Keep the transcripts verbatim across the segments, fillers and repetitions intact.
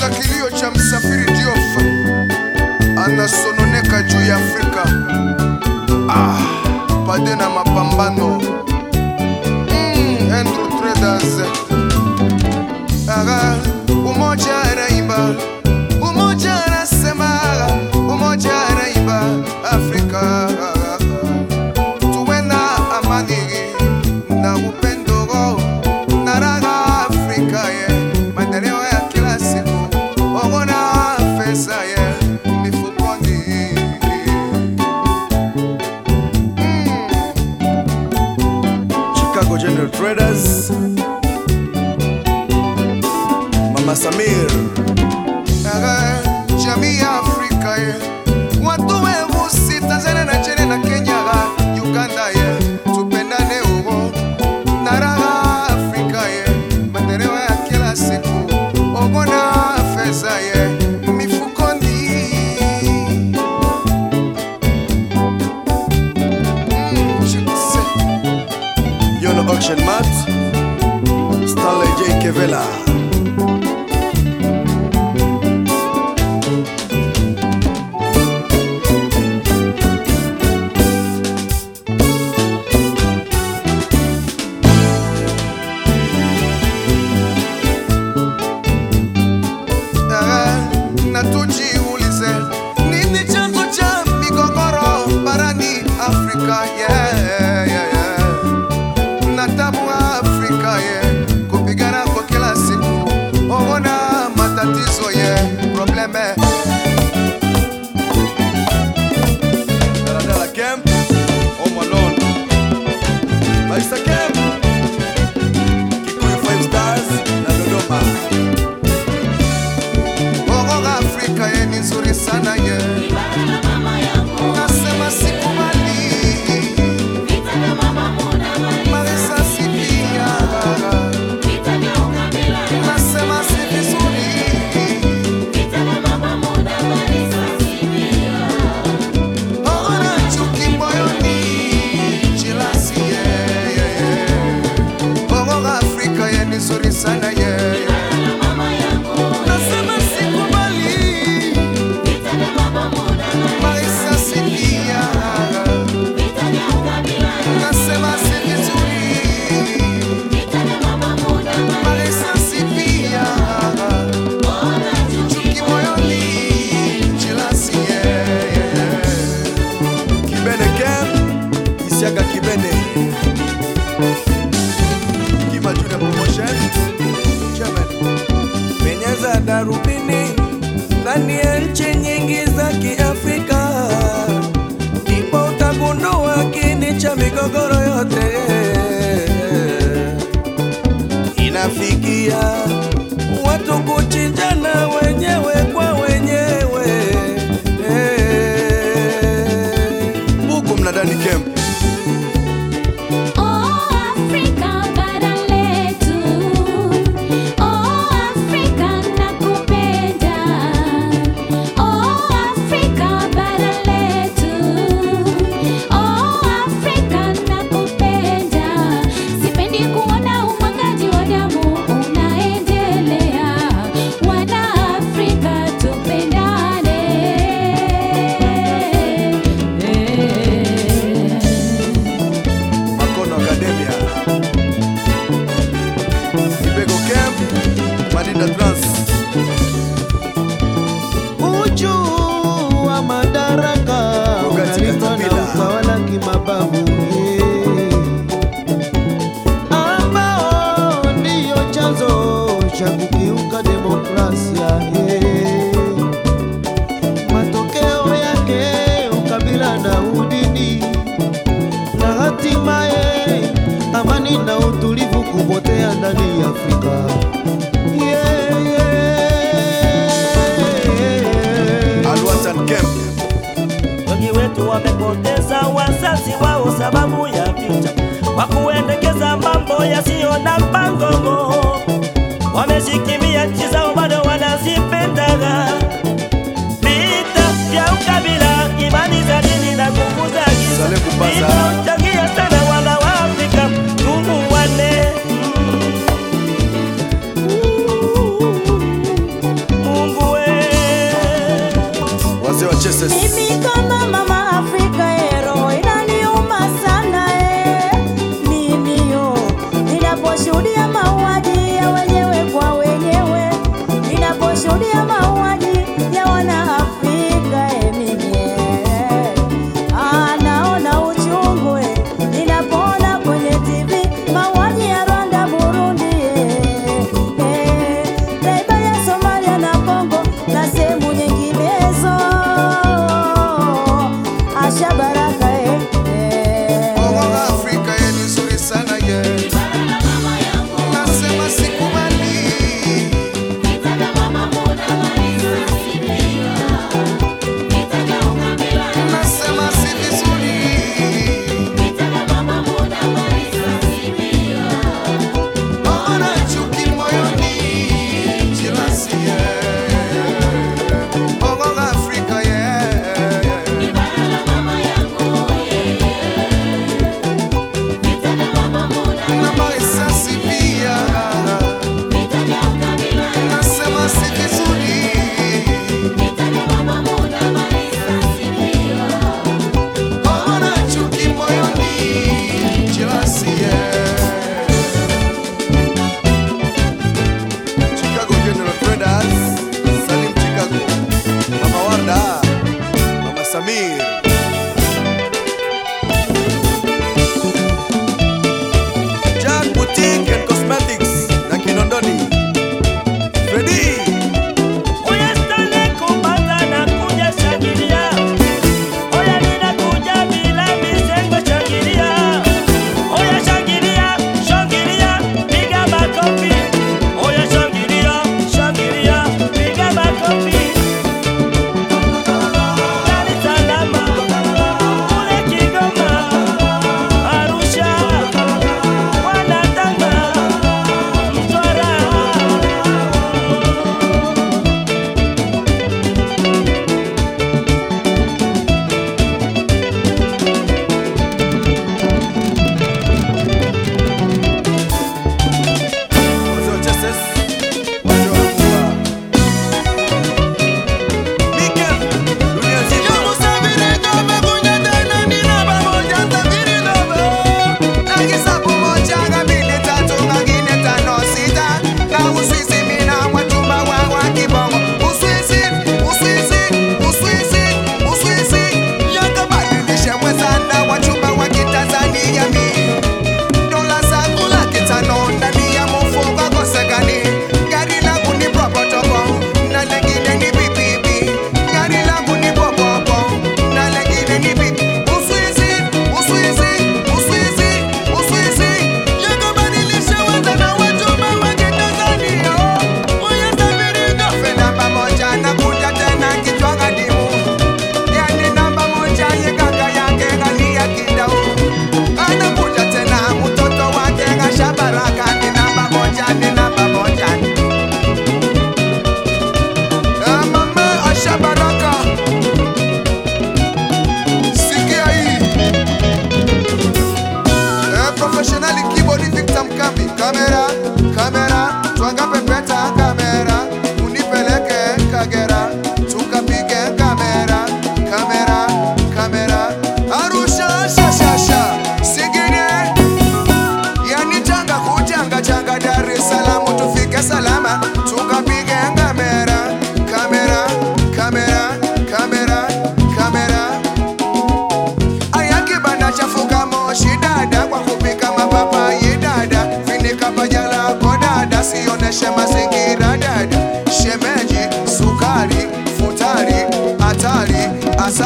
Sikiliza kilio cha msafiri Diof, anasononeka juu ya Afrika. Ah, pade na mapambano. Mm, Andrew Traders. Aga, umoja raimba, umoja nasema, umoja raimba Afrika. Tuwe na amani na upendo na raga Afrika ye. Maendeleo ya kila siku, ogona pesa ye mifukoni. Mm. Chicago General Traders, Mama Samir. Aga, jamii ya Afrika ye, watu weusi Tanzania na Chile na Kenya, Uganda ye, tupendane ugo na raga Afrika ye. Maendeleo ya kila siku, ogona pesa ye mifukoni. Mm, Yono Auction Mat, Stanley J. Kevela. Na tujiulize nini chanzo cha migogoro barani Afrika, yeah, yeah, yeah. Na tabu Afrika ye, kupigana kwa kila siku, ogona matatizo ye, probleme. Daladala Camp, Home Alone, Maisha Camp, Kikuyu Five Stars na Dodoma. Afrika ye ni nzuri sana ye. Nasema sikubali. Marisa sipia. Nasema si vizuri. Ona chuki moyoni, jealousy ye. Bongo Afrika ye ni nzuri sana ye. Nasema Kibene Kima Junior Promotion Chairman. Menyeza darubini ndani ya nchi nyingi za Kiafrika, ndipo utagundua kini cha migogoro yote. Inafikia watu kuchinjana wenyewe kwa wenyewe. Buku Mnadani Camp. Uchu wa madaraka unalindwa na utawala kimabavu, ambao ndiyo chanzo cha kukiuka demokrasia. Matokeo yake ukabila na udini, na hatimaye amani na utulivu kupotea ndani ya Afrika. Yeah, yeah. Alwatan Camp. Wengi wetu wamepoteza wazazi wao sababu ya vita, kwa kuendekeza mambo yasiyo na mpango. Wameshikilia nchi zao bado wanazipenda. Vita vya ukabila, imani za dini na nguvu za giza vinachangia sana wana wa Afrika tuuane.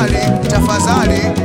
tafadhali, tafadhali